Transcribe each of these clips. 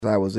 I was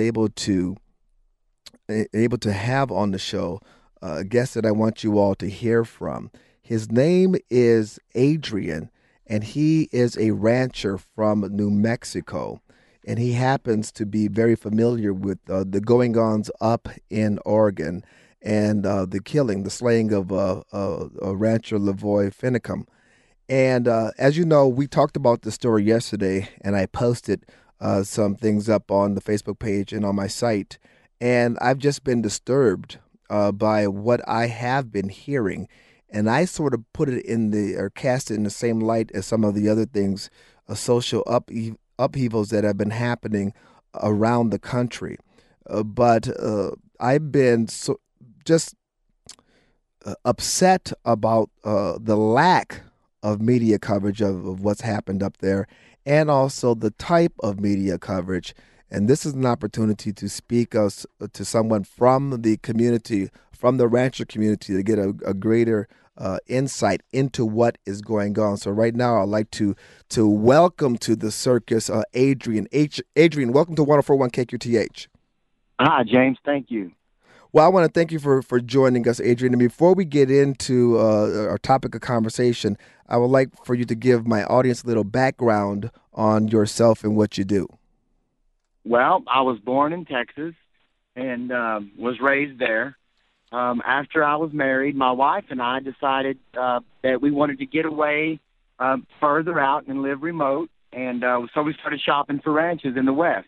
able to have on the show a guest that I want you all to hear from. His name is Adrian, and he is a rancher from New Mexico. And he happens to be very familiar with the going ons up in Oregon and the killing, the slaying of rancher Lavoy Finicum. And as you know, we talked about the story yesterday, and I posted some things up on the Facebook page and on my site. And I've just been disturbed by what I have been hearing. And I sort of put it in or cast it in the same light as some of the other things, social upheavals that have been happening around the country. But I've been just upset about the lack of media coverage of what's happened up there and also the type of media coverage. And this is an opportunity to speak us to someone from the community, from the rancher community, to get a greater insight into what is going on. So right now, I'd like to welcome to the circus Adrian. Adrian, welcome to 104.1 KQTH. Hi, James. Thank you. Well, I want to thank you for joining us, Adrian. And before we get into our topic of conversation, I would like for you to give my audience a little background on yourself and what you do. Well, I was born in Texas and was raised there. After I was married, my wife and I decided that we wanted to get away further out and live remote. And so we started shopping for ranches in the West.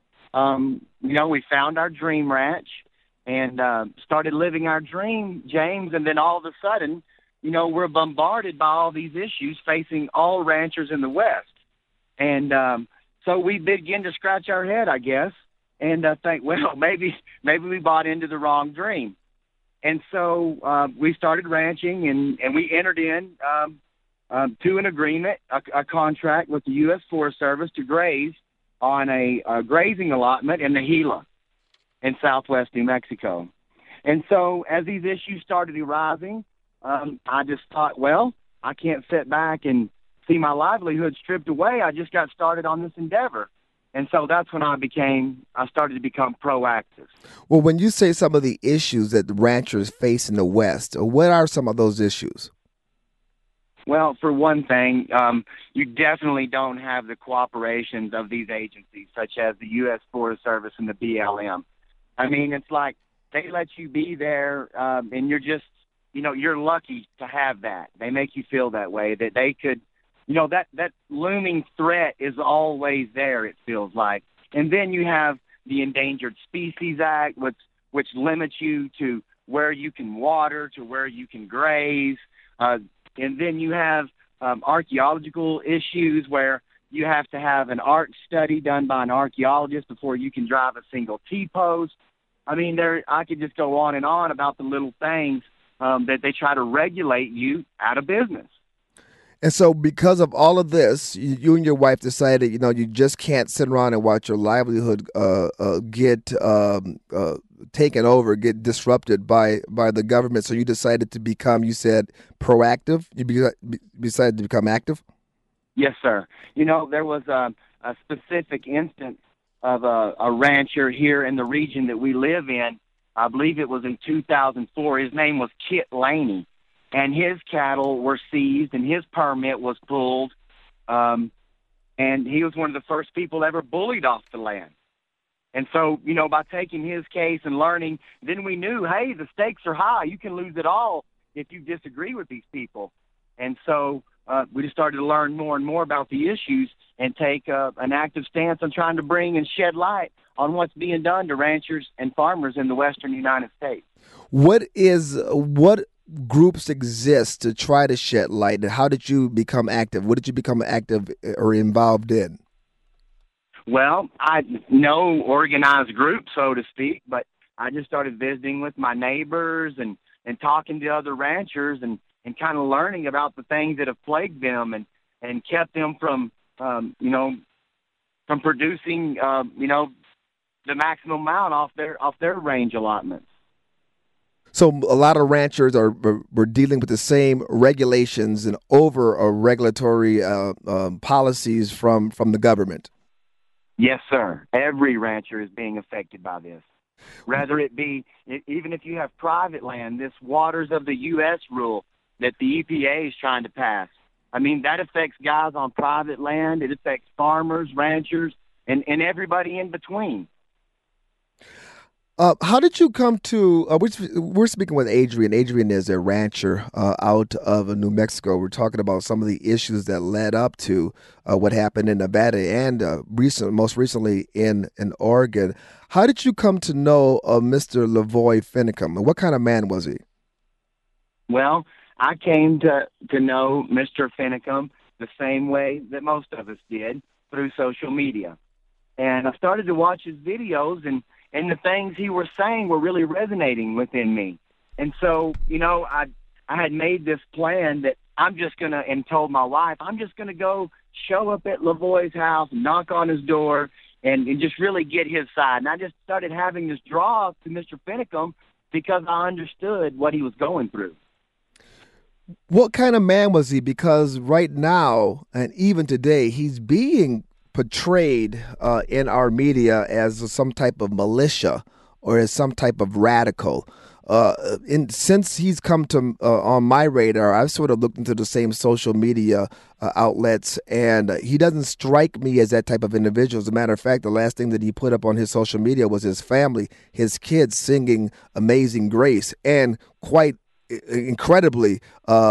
We found our dream ranch and started living our dream, James. And then all of a sudden, we're bombarded by all these issues facing all ranchers in the West. And so we begin to scratch our head, I guess, and think, well, maybe we bought into the wrong dream. And so we started ranching, and we entered in to an agreement, a contract with the U.S. Forest Service to graze on a grazing allotment in the Gila in southwest New Mexico. And so as these issues started arising, I just thought, well, I can't sit back and see my livelihood stripped away. I just got started on this endeavor. And so that's when I started to become proactive. Well, when you say some of the issues that the ranchers face in the West, what are some of those issues? Well, for one thing, you definitely don't have the cooperations of these agencies, such as the U.S. Forest Service and the BLM. I mean, it's like they let you be there, and you're just, you're lucky to have that. They make you feel that way, that they could, that looming threat is always there, it feels like. And then you have the Endangered Species Act, which limits you to where you can water, to where you can graze. And then you have archaeological issues where you have to have an art study done by an archaeologist before you can drive a single T-post. I mean, I could just go on and on about the little things that they try to regulate you out of business. And so, because of all of this, you and your wife decided, you just can't sit around and watch your livelihood get taken over, get disrupted by the government. So you decided to become, you said, proactive. Decided to become active. Yes, sir. There was a specific instance of a rancher here in the region that we live in. I believe it was in 2004. His name was Kit Laney. And his cattle were seized, and his permit was pulled, and he was one of the first people ever bullied off the land. And so, by taking his case and learning, then we knew, hey, the stakes are high. You can lose it all if you disagree with these people. And so we just started to learn more and more about the issues and take an active stance on trying to bring and shed light on what's being done to ranchers and farmers in the western United States. What groups exist to try to shed light, and how did you become active? What did you become active or involved in? Well, I no organized group, so to speak, but I just started visiting with my neighbors and talking to other ranchers and kind of learning about the things that have plagued them and kept them from producing the maximum amount off their range allotments. So a lot of ranchers were dealing with the same regulations and over regulatory policies from the government. Yes, sir. Every rancher is being affected by this. Rather it be, even if you have private land, this waters of the U.S. rule that the EPA is trying to pass. I mean, that affects guys on private land. It affects farmers, ranchers, and everybody in between. How did you come to? We're speaking with Adrian. Adrian is a rancher out of New Mexico. We're talking about some of the issues that led up to what happened in Nevada and most recently in Oregon. How did you come to know Mr. Lavoy Finicum? And what kind of man was he? Well, I came to know Mr. Finicum the same way that most of us did, through social media. And I started to watch his videos, and the things he was saying were really resonating within me. And so, I had made this plan that I'm just going to, and told my wife, I'm just going to go show up at Lavoy's house, knock on his door, and just really get his side. And I just started having this draw to Mr. Finicum because I understood what he was going through. What kind of man was he? Because right now, and even today, he's being portrayed in our media as some type of militia or as some type of radical. Since he's come to on my radar, I've sort of looked into the same social media outlets, and he doesn't strike me as that type of individual. As a matter of fact, the last thing that he put up on his social media was his family, his kids singing "Amazing Grace," and quite incredibly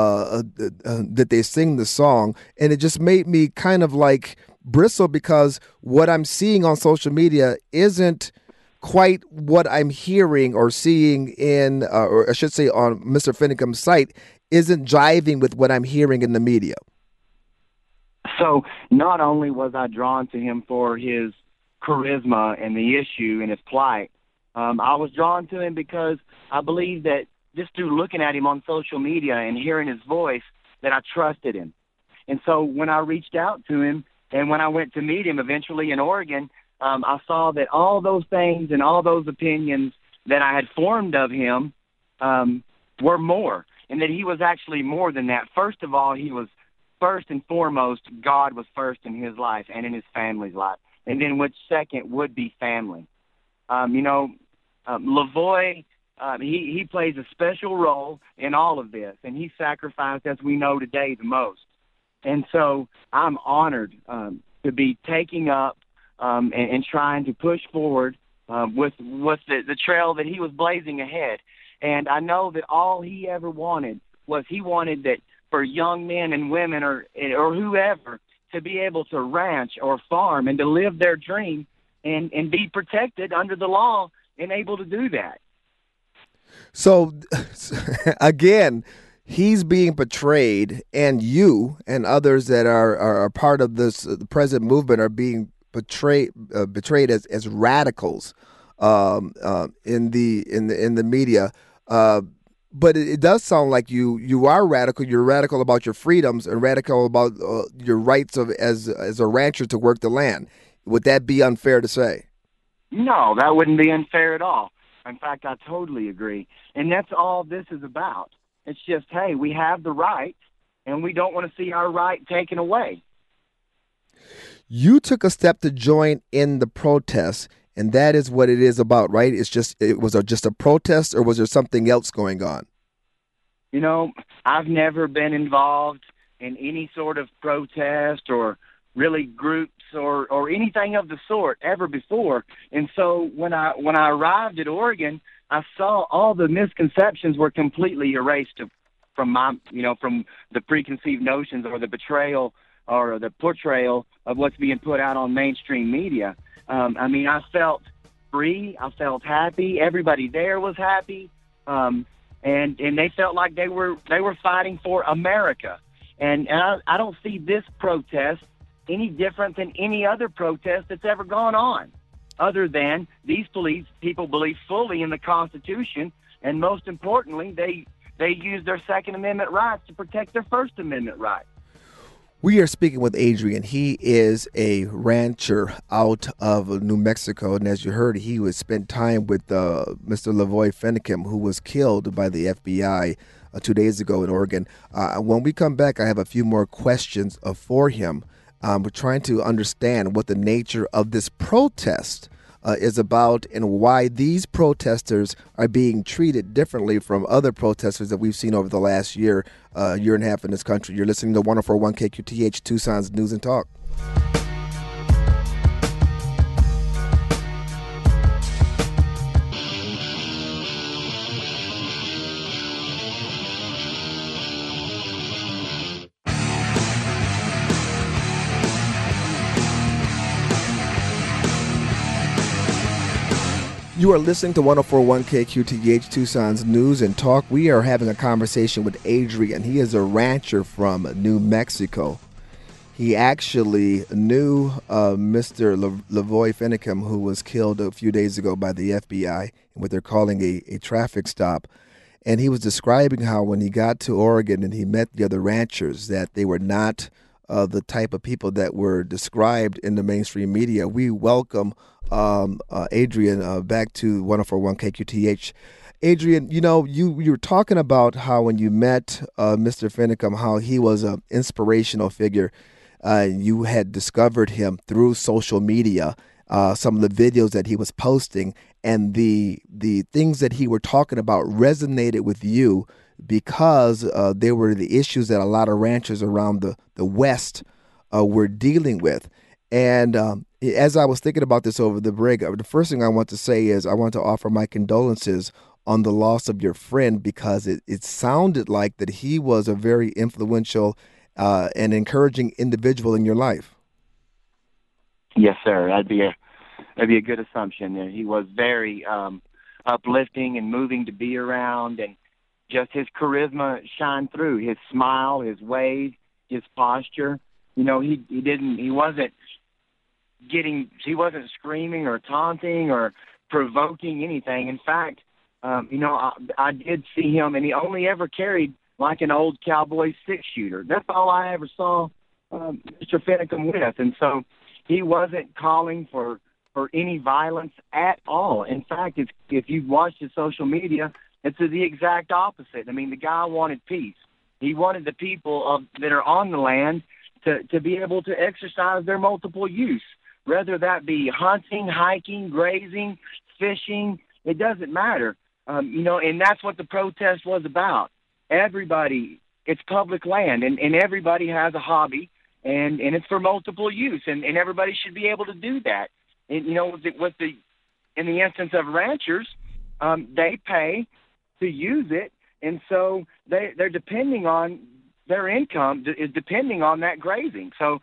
that they sing the song, and it just made me kind of like bristle because what I'm seeing on social media isn't quite what I'm hearing or seeing or I should say on Mr. Finicum's site, isn't jiving with what I'm hearing in the media. So not only was I drawn to him for his charisma and the issue and his plight, I was drawn to him because I believe that just through looking at him on social media and hearing his voice, that I trusted him. And so when I reached out to him and when I went to meet him eventually in Oregon, I saw that all those things and all those opinions that I had formed of him were more, and that he was actually more than that. First of all, he was first and foremost, God was first in his life and in his family's life. And then which second would be family. Lavoy, he plays a special role in all of this, and he sacrificed, as we know today, the most. And so I'm honored to be taking up and trying to push forward with the trail that he was blazing ahead. And I know that all he ever wanted was he wanted that for young men and women or whoever to be able to ranch or farm and to live their dream and be protected under the law and able to do that. So, again, he's being portrayed, and you and others that are part of this the present movement are being betrayed as radicals in the media. But it does sound like you are radical. You're radical about your freedoms and radical about your rights as a rancher to work the land. Would that be unfair to say? No, that wouldn't be unfair at all. In fact, I totally agree. And that's all this is about. It's just, hey, we have the right, and we don't want to see our right taken away. You took a step to join in the protest, and that is what it is about, right? It was just a protest, or was there something else going on? I've never been involved in any sort of protest or really groups or anything of the sort ever before. And so when I arrived at Oregon, I saw all the misconceptions were completely erased from from the preconceived notions or the betrayal or the portrayal of what's being put out on mainstream media. I felt free. I felt happy. Everybody there was happy. And they felt like they were fighting for America. And I don't see this protest any different than any other protest that's ever gone on, other than these people believe fully in the Constitution, and most importantly, they use their Second Amendment rights to protect their First Amendment rights. We are speaking with Adrian. He is a rancher out of New Mexico, and as you heard, he was spent time with Mr. Lavoy Finicum, who was killed by the FBI 2 days ago in Oregon. When we come back, I have a few more questions for him. We're trying to understand what the nature of this protest is about and why these protesters are being treated differently from other protesters that we've seen over the last year and a half in this country. You're listening to 104.1 KQTH, Tucson's News and Talk. You are listening to 104.1 KQTH, Tucson's News and Talk. We are having a conversation with Adrian. He is a rancher from New Mexico. He actually knew Mr. Lavoy Finicum, who was killed a few days ago by the FBI in what they're calling a traffic stop. And he was describing how when he got to Oregon and he met the other ranchers, that they were not the type of people that were described in the mainstream media. We welcome Adrian back to 104.1 KQTH. Adrian, you were talking about how when you met Mr. Finicum, how he was an inspirational figure. You had discovered him through social media, some of the videos that he was posting, and the things that he were talking about resonated with you because they were the issues that a lot of ranchers around the West were dealing with. And as I was thinking about this over the break, the first thing I want to say is I want to offer my condolences on the loss of your friend, because it sounded like that he was a very influential and encouraging individual in your life. Yes, sir. That'd be a good assumption. He was very uplifting and moving to be around, and just his charisma shined through. His smile, his ways, his posture. He wasn't screaming or taunting or provoking anything. In fact, I did see him, and he only ever carried like an old cowboy 6-shooter. That's all I ever saw Mr. Finicum with. And so he wasn't calling for any violence at all. In fact, if you've watched his social media, it's the exact opposite. I mean, the guy wanted peace. He wanted the people that are on the land to be able to exercise their multiple use, whether that be hunting, hiking, grazing, fishing. It doesn't matter. And that's what the protest was about. Everybody, it's public land, and everybody has a hobby, and it's for multiple use, and everybody should be able to do that. And, in the instance of ranchers, they pay to use it, and so they're depending on their income is depending on that grazing. So,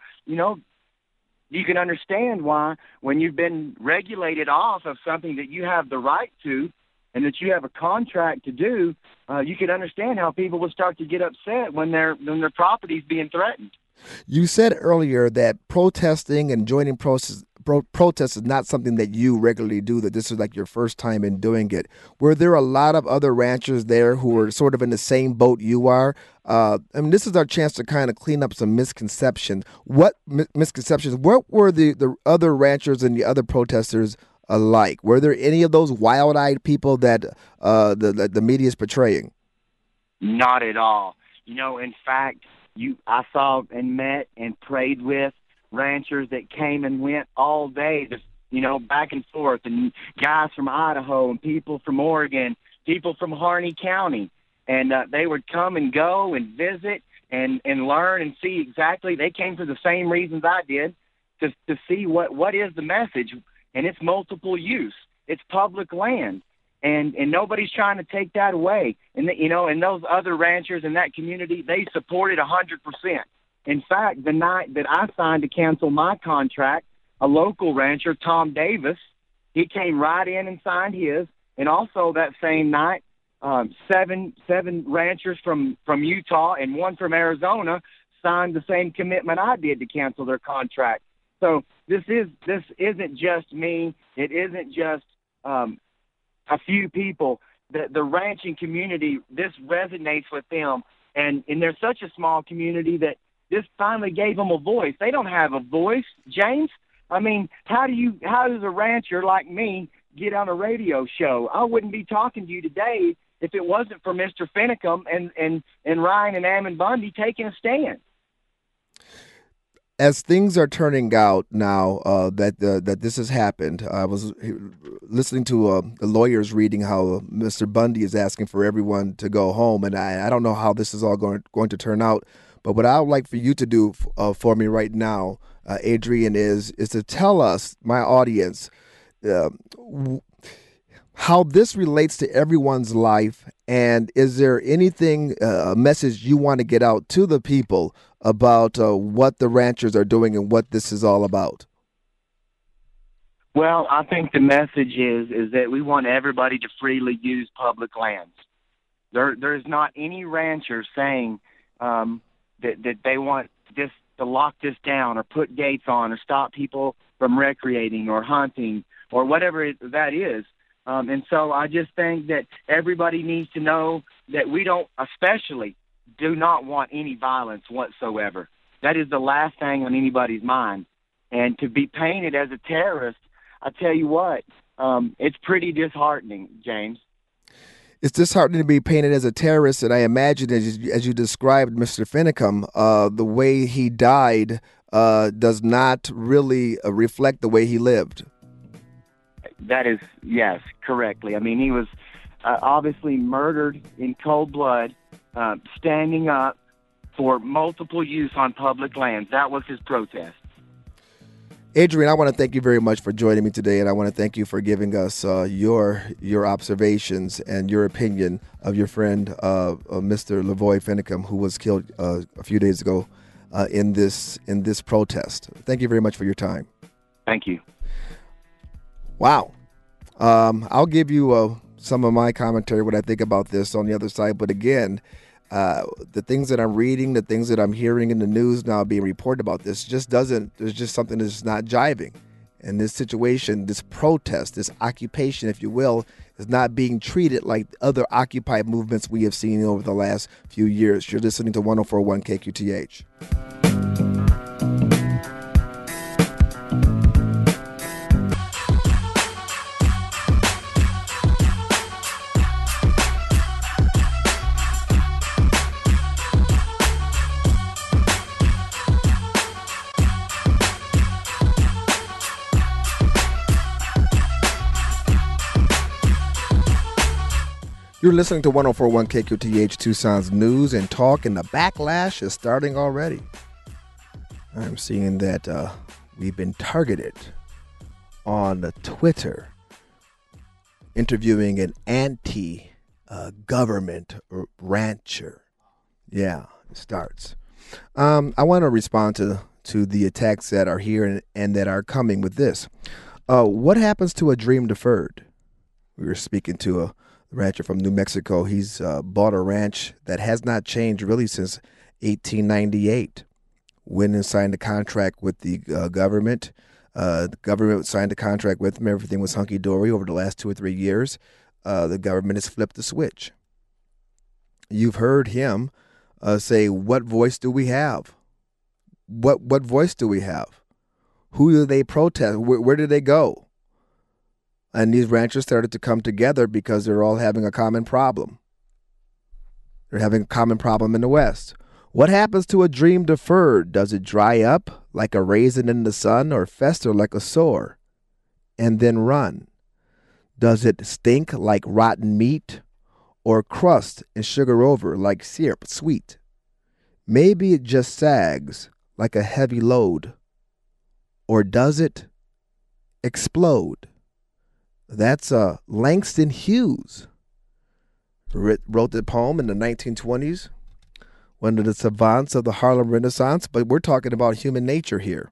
you can understand why when you've been regulated off of something that you have the right to and that you have a contract to do, you can understand how people will start to get upset when their property is being threatened. You said earlier that protesting and joining protests is not something that you regularly do, that this is like your first time in doing it. Were there a lot of other ranchers there who were sort of in the same boat you are? This is our chance to kind of clean up some misconceptions. What misconceptions? What were the other ranchers and the other protesters alike? Were there any of those wild-eyed people that the media is portraying? Not at all. In fact, I saw and met and prayed with ranchers that came and went all day, just, back and forth, and guys from Idaho and people from Oregon, people from Harney County. And they would come and go and visit and learn and see exactly. They came for the same reasons I did, to see what is the message. And it's multiple use. It's public land. And nobody's trying to take that away. And, and those other ranchers in that community, they supported 100%. In fact, the night that I signed to cancel my contract, a local rancher, Tom Davis, he came right in and signed his. And also that same night, seven ranchers from Utah and one from Arizona signed the same commitment I did to cancel their contract. So this isn't just me. It isn't just a few people. The ranching community, this resonates with them. And they're such a small community that this finally gave them a voice. They don't have a voice, James. I mean, how does a rancher like me get on a radio show? I wouldn't be talking to you today if it wasn't for Mr. Finicum and Ryan and Ammon Bundy taking a stand. As things are turning out now, that this has happened, I was listening to the lawyers reading how Mr. Bundy is asking for everyone to go home, and I don't know how this is all going to turn out. But what I would like for you to do for me right now, Adrian, is to tell us, my audience, uh, how this relates to everyone's life, and is there anything, a message you want to get out to the people about what the ranchers are doing and what this is all about? Well, I think the message is that we want everybody to freely use public lands. There's not any rancher saying that they want this to lock this down or put gates on or stop people from recreating or hunting or whatever that is. And so I just think that everybody needs to know that we don't, especially, do not want any violence whatsoever. That is the last thing on anybody's mind. And to be painted as a terrorist, I tell you what, it's pretty disheartening, James. It's disheartening to be painted as a terrorist, and I imagine, as you described Mr. Finicum, the way he died does not really reflect the way he lived. That is, yes, correctly. I mean, he was obviously murdered in cold blood, standing up for multiple use on public lands. That was his protest. Adrian, I want to thank you very much for joining me today, and I want to thank you for giving us your observations and your opinion of your friend, Mr. Lavoy Finicum, who was killed a few days ago in this protest. Thank you very much for your time. Thank you. Wow. I'll give you some of my commentary, what I think about this on the other side. But again, the things that I'm reading, the things that I'm hearing in the news now being reported about this there's just something that's not jiving. And this situation, this protest, this occupation, if you will, is not being treated like other Occupy movements we have seen over the last few years. You're listening to 104.1 KQTH. You're listening to 104.1 KQTH, Tucson's news and talk, and the backlash is starting already. I'm seeing that we've been targeted on Twitter, interviewing an anti-government rancher. Yeah, it starts. I want to respond to the attacks that are here and that are coming with this. What happens to a dream deferred? We were speaking to a rancher from New Mexico. He's bought a ranch that has not changed really since 1898. Went and signed a contract with the government. The government signed a contract with him. Everything was hunky-dory. Over the last 2 or 3 years, the government has flipped the switch. You've heard him say, what voice do we have? What voice do we have? Who do they protest? Where do they go? And these ranchers started to come together because they're all having a common problem. They're having a common problem in the West. What happens to a dream deferred? Does it dry up like a raisin in the sun or fester like a sore and then run? Does it stink like rotten meat or crust and sugar over like syrup sweet? Maybe it just sags like a heavy load. Or does it explode? That's Langston Hughes. Wrote the poem in the 1920s, one of the savants of the Harlem Renaissance, but we're talking about human nature here.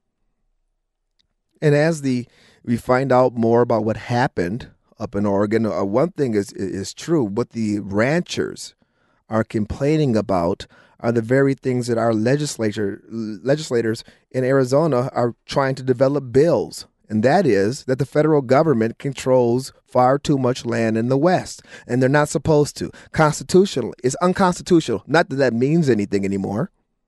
And as we find out more about what happened up in Oregon, one thing is true. What the ranchers are complaining about are the very things that our legislators in Arizona are trying to develop bills. And that is that the federal government controls far too much land in the West, and they're not supposed to. Constitutional, it's unconstitutional. Not that that means anything anymore.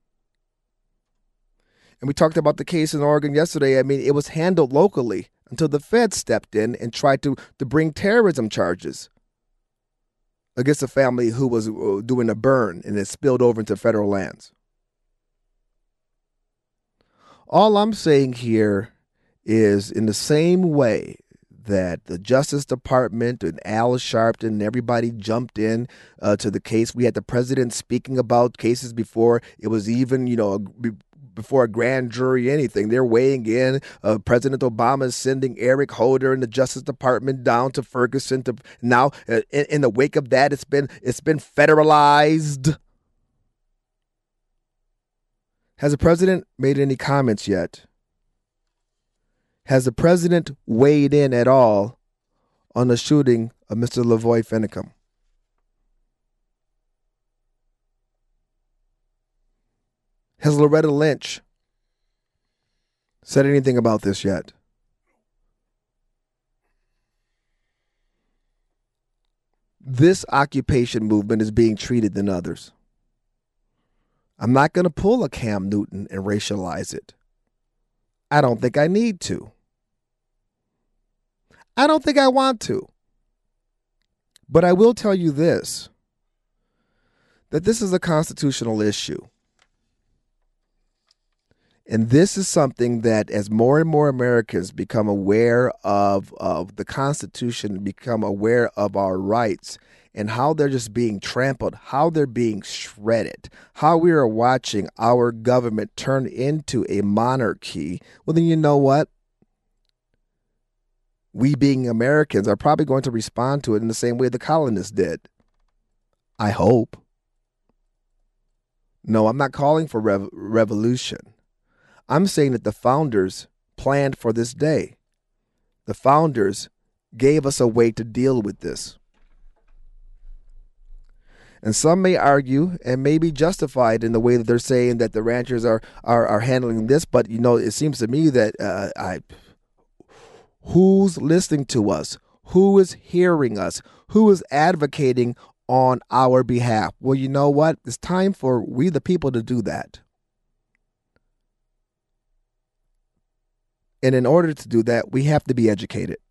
And we talked about the case in Oregon yesterday. I mean, it was handled locally until the feds stepped in and tried to bring terrorism charges against a family who was doing a burn, and it spilled over into federal lands. All I'm saying here is in the same way that the Justice Department and Al Sharpton and everybody jumped in to the case. We had the president speaking about cases before it was even, before a grand jury, anything. They're weighing in. President Obama is sending Eric Holder and the Justice Department down to Ferguson. To now, in the wake of that, it's been federalized. Has the president made any comments yet? Has the president weighed in at all on the shooting of Mr. Lavoy Finicum? Has Loretta Lynch said anything about this yet? This occupation movement is being treated than others. I'm not going to pull a Cam Newton and racialize it. I don't think I need to. I don't think I want to. But I will tell you this, that this is a constitutional issue. And this is something that as more and more Americans become aware of the Constitution, become aware of our rights and how they're just being trampled, how they're being shredded, how we are watching our government turn into a monarchy, well, then you know what? We being Americans are probably going to respond to it in the same way the colonists did. I hope. No, I'm not calling for revolution. I'm saying that the founders planned for this day. The founders gave us a way to deal with this. And some may argue and may be justified in the way that they're saying that the ranchers are handling this. But, it seems to me that who's listening to us? Who is hearing us? Who is advocating on our behalf? Well, you know what? It's time for we the people to do that. And in order to do that, we have to be educated.